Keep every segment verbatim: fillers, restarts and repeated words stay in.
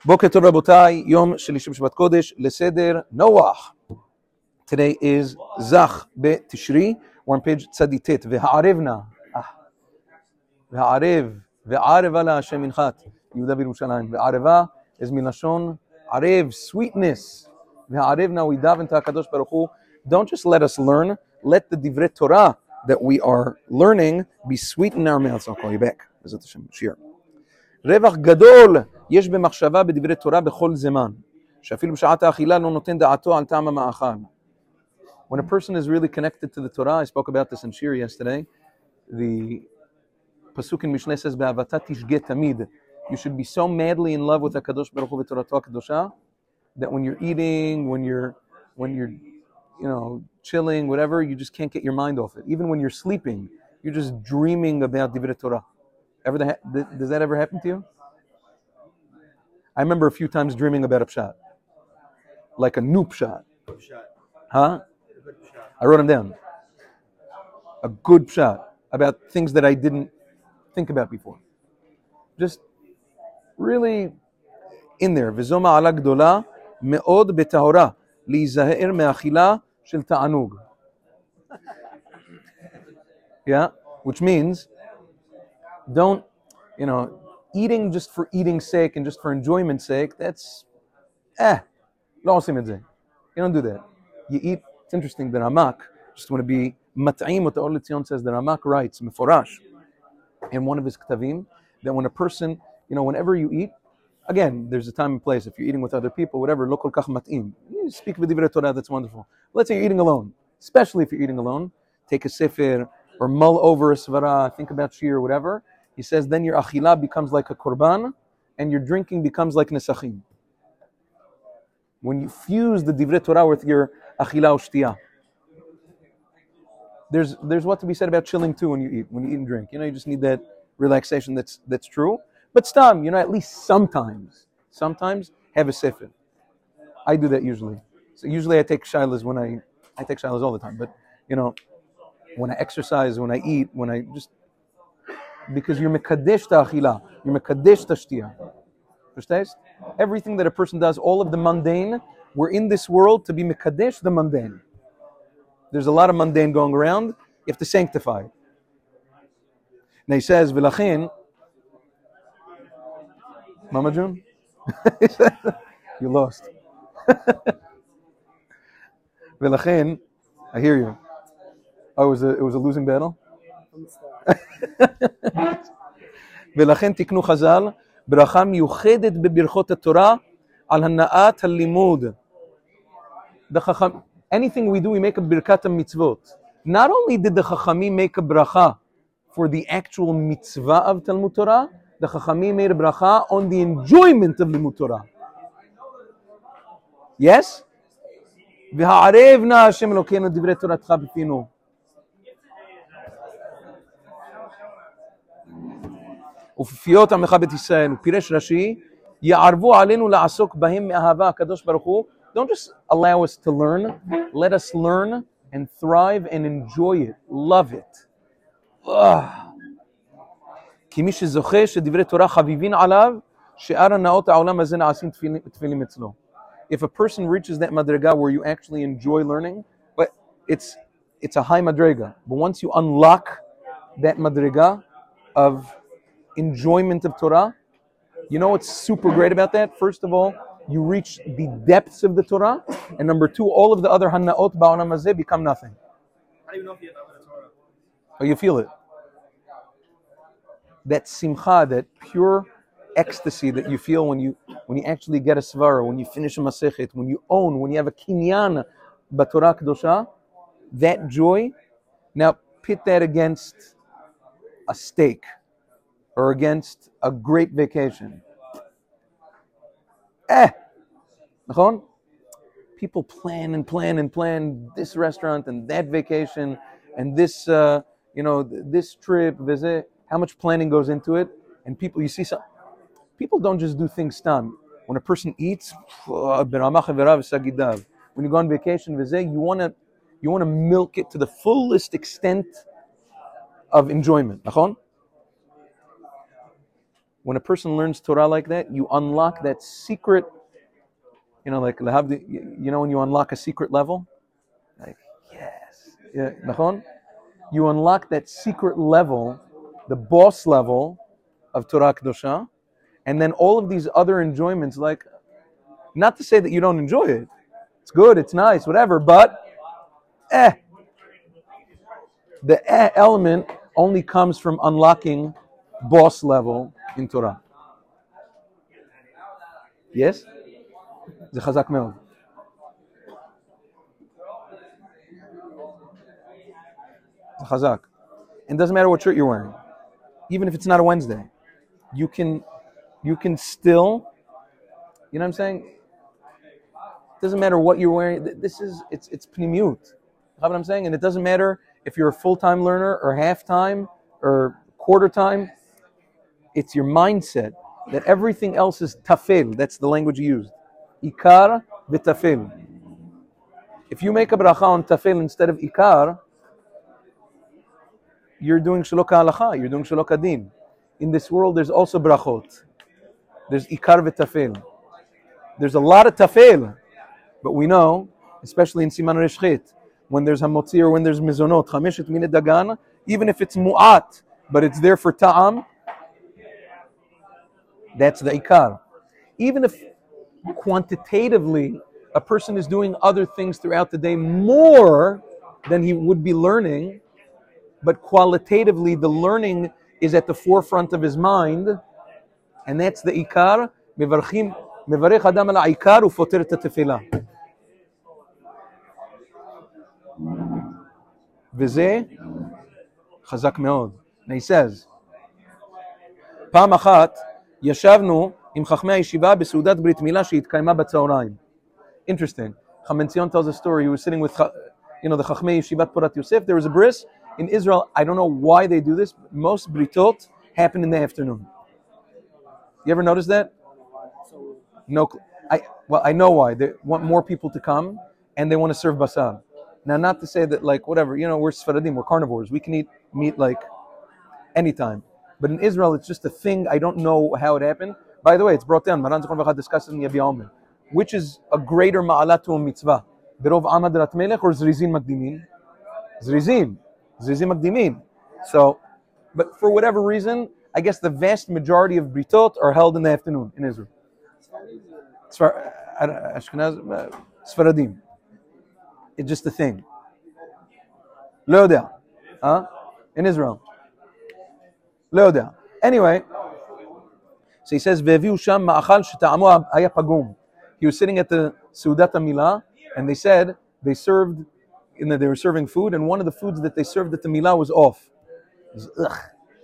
Boker Tov Rabotai, Yom Shlishi B'Shabbat Kodesh, Leseder Noach. Today is Zach Be Tishri. We're on page Tzaditet. Ve'arevna. Ve'arev. Ve'areva la Hashem Minchat. Yehuda B'Yerushalayim. Ve'areva is milashon arev, sweetness. Ve'arevna, we daven to HaKadosh Baruch Hu. Don't just let us learn. Let the Divrei Torah that we are learning be sweet in our mouths. I'll call you back. Bezat Hashem. Shir. רווח גדול יש במחשבה בדברי תורה בכל זמן, שאפילו בשעת האכילה לא נותן דעתו על טעם המאכל. When a person is really connected to the Torah, I spoke about this in Shir yesterday, the Pasuk in Mishneh says, "Be'avata tishge tamid." You should be so madly in love with HaKadosh Baruch Hu v'Torato HaKadosha that when you're eating, when you're, when you're, you know, chilling, whatever, you just can't get your mind off it. Even when you're sleeping, you're just dreaming about Divrei Torah. Ever that, does that ever happen to you? I remember a few times dreaming about a pshat, like a new pshat. Huh? I wrote them down. A good pshat about things that I didn't think about before. Just really in there. V'zo ma'ala gdola me'od betahora lizaher me'achila shel ta'anug. Yeah, which means don't, you know, eating just for eating's sake and just for enjoyment's sake, that's, eh, lo osim et ze. You don't do that. You eat, it's interesting, the Ramak, just want to be mat'im, what the Or L'Tzion says, the Ramak writes, meforash, in one of his ktavim, that when a person, you know, whenever you eat, again, there's a time and place, if you're eating with other people, whatever, lo kol kach mat'im. You speak with divrei Torah, that's wonderful. Let's say you're eating alone, especially if you're eating alone, take a sefer, or mull over a svara, think about shir, whatever. He says, then your achilah becomes like a korban, and your drinking becomes like nesachim. When you fuse the divrei Torah with your achilah ushtiyah. There's there's what to be said about chilling too when you eat, when you eat and drink. You know, you just need that relaxation that's that's true. But stam, you know, at least sometimes, sometimes have a sefer. I do that usually. So usually I take shilas when I, I take shilas all the time, but you know, when I exercise, when I eat, when I just, because you're mekadesh ta'achila, you're mekadesh ta'shtiyah. Verstehst? Everything that a person does, all of the mundane, we're in this world to be mekadesh the mundane. There's a lot of mundane going around, you have to sanctify it. Now he says, v'lachin, Mama June? You lost. V'lachin, I hear you. Oh, it was a, it was a losing battle? ולכן תקנו חז"ל ברכה מיוחדת בברכות התורה על הנעת הלימוד. Anything we do, we make a birkat mitzvot. Not only did the Chachamim make a bracha for the actual mitzvah of Talmud Torah, the Chachamim made a bracha on the enjoyment of Limud Torah. Yes? והערב נא השם אלוקינו דברי תורתך בפינו. ופפיות עמך בית ישראל, ופירש רש"י, יערבו עלינו לעסוק בהם מאהבה הקדוש ברוך הוא. Don't just allow us to learn, let us learn and thrive and enjoy it, love it. כי מי שזוכה שדברי תורה חביבין עליו, שאר הנאות העולם הזה נעשים תפילים אצלו. If a person reaches that madrega where you actually enjoy learning, but it's it's a high madrega, but once you unlock that madrega of enjoyment of Torah, you know what's super great about that? First of all, you reach the depths of the Torah, and number two, all of the other hana'ot ba'olam hazeh become nothing. How do you know if you have the Torah? Oh, you feel it. That simcha, that pure ecstasy that you feel when you when you actually get a svara, when you finish a masechet, when you own, when you have a kinyan b'Torah kedosha, that joy. Now pit that against a steak, or against a great vacation. Eh, nachon? People plan and plan and plan this restaurant and that vacation and this, uh, you know, this trip, visit. How much planning goes into it? And people, you see some, people don't just do things stam. When a person eats, when you go on vacation, visit, you want to, you want to milk it to the fullest extent of enjoyment. Nachon? when a person learns Torah like that, you unlock that secret, you know, like, you know when you unlock a secret level? Like, yes. Yeah, nachon? You unlock that secret level, the boss level of Torah Kedosha, and then all of these other enjoyments, like, not to say that you don't enjoy it. It's good, it's nice, whatever, but eh. The eh element only comes from unlocking boss level in Torah. Yes? זה חזק מאוד. זה חזק. And it doesn't matter what shirt you're wearing. Even if it's not a Wednesday. You can you can still, you know what I'm saying? It doesn't matter what you're wearing. This is, it's it's pnimiut. You know what I'm saying? And it doesn't matter if you're a full-time learner or half-time or quarter-time. It's your mindset that everything else is tafel. That's the language you used. Ikar v'tafel. If you make a bracha on tafel instead of ikar, you're doing shelo ka'alacha, you're doing shelo kadin. In this world, there's also brachot. There's ikar v'tafel. There's a lot of tafel, but we know, especially in Siman Resh Chet, when there's hamotzi or when there's mizonot, chameshet minei dagan, even if it's mu'at, but it's there for ta'am, that's the ikar. Even if quantitatively a person is doing other things throughout the day more than he would be learning, but qualitatively the learning is at the forefront of his mind, and that's the ikar. Mevarchim, mevarech adam al ikar ufoter et tefillah. וזה חזק מאוד. And he says, פעם אחת ישבנו עם חכמי הישיבה בסעודת ברית מילה שהתקיימה בצהריים. Interesting. Chaim Tzion tells a story. He was sitting with, you know, the Chachmei Yeshivat Porat Yosef. There was a bris in Israel. I don't know why they do this. Most britot happen in the afternoon. You ever notice that? No. I well, I know why. They want more people to come, and they want to serve basar. Now, not to say that, like, whatever, you know, we're Sfaradim, we're carnivores. We can eat meat, like, anytime. But in Israel, it's just a thing. I don't know how it happened. By the way, it's brought down. Maran Zichron V'Chad discusses in Yabia Omer. Which is a greater ma'alat to a mitzvah? Berov Amad Rat Melech or Zrizim Makdimin? Zrizim. Zrizim Makdimin. So, but for whatever reason, I guess the vast majority of britot are held in the afternoon in Israel. Ashkenaz, Sfaradim. It's just a thing. Lo yodea. Huh? In Israel. Lo yodea. Anyway, so he says, Ve'eviu sham ma'achal sheta'amo haya pagum. He was sitting at the Seudat HaMilah, and they said they served, you know, they were serving food, and one of the foods that they served at the Milah was off. It was, ugh.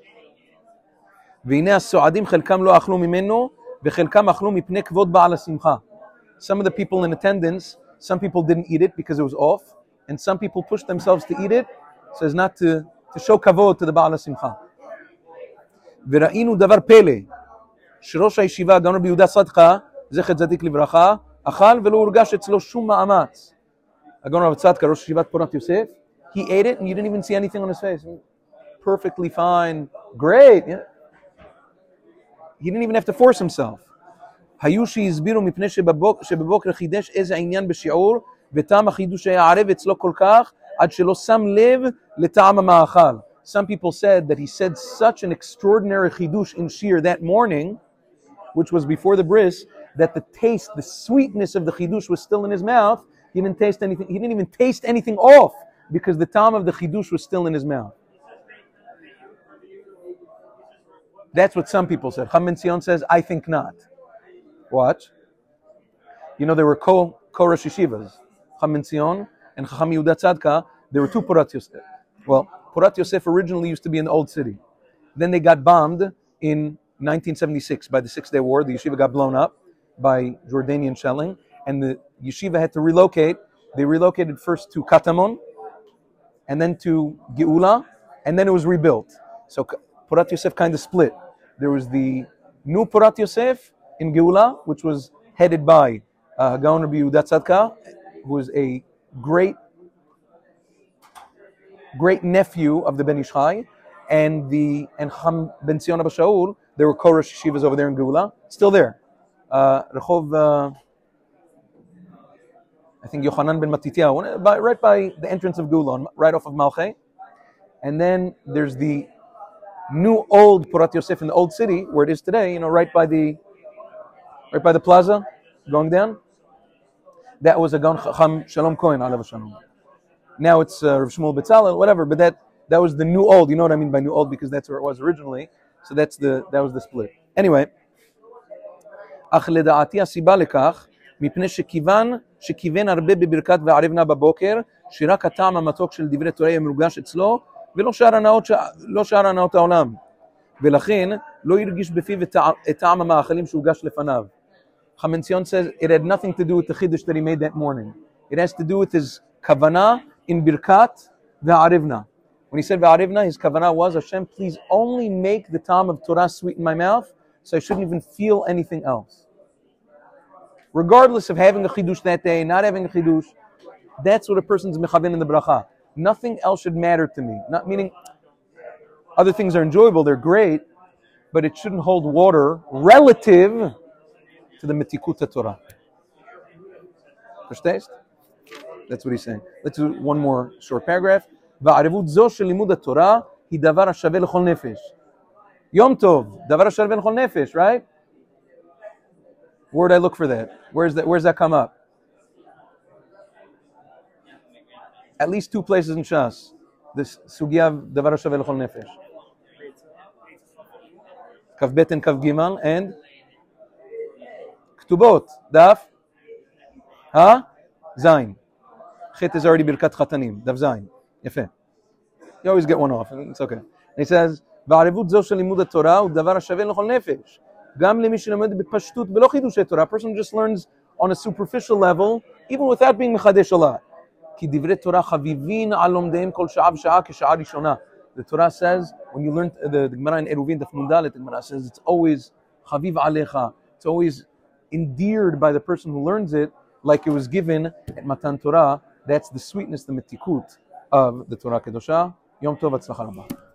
והנה הסועדים חלקם לא אכלו ממנו, וחלקם אכלו מפני כבוד בעל השמחה. Some of the people in attendance, some people didn't eat it because it was off, and some people pushed themselves to eat it so as not to, to show kavod to the בעל השמחה. וראינו דבר פלא, שראש הישיבה, גם רבי יהודה צדקה, זכר צדיק לברכה, אכל ולא הורגש אצלו שום מאמץ. הגאון רב צדקה, ראש ישיבת פורת יוסף, he ate it and you didn't even see anything on his face. Perfectly fine, great. Yeah. He didn't even have to force himself. היו שהסבירו מפני שבבוקר חידש איזה עניין בשיעור, וטעם החידוש היה ערב אצלו כל כך, עד שלא שם לב לטעם המאכל. Some people said that he said such an extraordinary chidush in shir that morning, which was before the bris, that the taste, the sweetness of the chidush was still in his mouth. He didn't taste anything. He didn't even taste anything off because the time of the chidush was still in his mouth. That's what some people said. Chaim Tzion says, I think not. Watch. You know, there were co co Rosh Yeshivas, Chaim Tzion and Chacham Yehuda Tzadka. There were two Porat Yosef. Well, Porat Yosef originally used to be in the old city. Then they got bombed in nineteen seventy-six by the Six Day War. The yeshiva got blown up by Jordanian shelling, and the yeshiva had to relocate. They relocated first to Katamon, and then to Geula, and then it was rebuilt. So Porat Yosef kind of split. There was the new Porat Yosef in Geula, which was headed by uh, Gaon Rabbi Yehuda Tzadka, who was a great, great nephew of the Ben Ish Chai, and the and Cham Ben Zion Abba Shaul, there were Koresh yeshivas over there in Geula, still there. Uh, Rehov, uh, I think Yochanan ben Matityahu, by, right by the entrance of Geula, right off of Malchay. And then there's the new old Porat Yosef in the old city, where it is today, you know, right by the right by the plaza, going down. That was a Gaon Chacham Shalom Cohen, Alav Shalom. Now it's uh, Rav Shmuel Betzalel, whatever, but that that was the new old. You know what I mean by new old, because that's where it was originally. So that's the that was the split. Anyway, אך לדעתי הסיבה לכך, מפני שכיוון שכיוון הרבה בברכת וערב נא בבוקר, שרק הטעם המתוק של דברי תורה יהיה מורגש אצלו, ולא שאר הנאות, לא שאר הנאות העולם. ולכן לא הרגיש בפיו את טעם המאכלים שהוגש לפניו. Cham Ben Zion says it had nothing to do with the chiddush that he made that morning. It has to do with his kavanah in birkat ve'arivna. When he said ve'arivna, his kavanah was, Hashem, please only make the ta'am of Torah sweet in my mouth, so I shouldn't even feel anything else. Regardless of having a chidush that day, not having a chidush, that's what a person's mechavin in the bracha. Nothing else should matter to me. Not meaning other things are enjoyable, they're great, but it shouldn't hold water relative to the metikut Torah. Verstehst? That's what he's saying. Let's do one more short paragraph. והערבות זו של לימוד התורה היא דבר השווה לכל נפש. יום טוב, דבר השווה לכל נפש, right? Where did I look for that? Where's that? Where's that come up? At least two places in Shas. This sugya davar shave lechol nefesh. Kav bet and kav gimal and ktubot daf ha zayin. Chet is already birkat chatanim. Daf zayin. Yefeh. You always get one off. It's okay. And he says, "Va'arevut zo shel limud haTorah hu davar shave lechol nefesh." Gam lemí shelomed bepashtut belo chidushei Torah. A person just learns on a superficial level, even without being mechadesh a lot. Ki divrei Torah chavivin al lomdeim kol sha'ah v'sha'ah k'sha'ah rishona. The Torah says, when you learn the, the Gemara in Eruvin, the Fundalet, the Gemara says it's always chaviv alecha. It's always endeared by the person who learns it, like it was given at Matan Torah. That's the sweetness, the metikut of the Torah Kedosha. Yom Tov, Hatzlacha Rabba.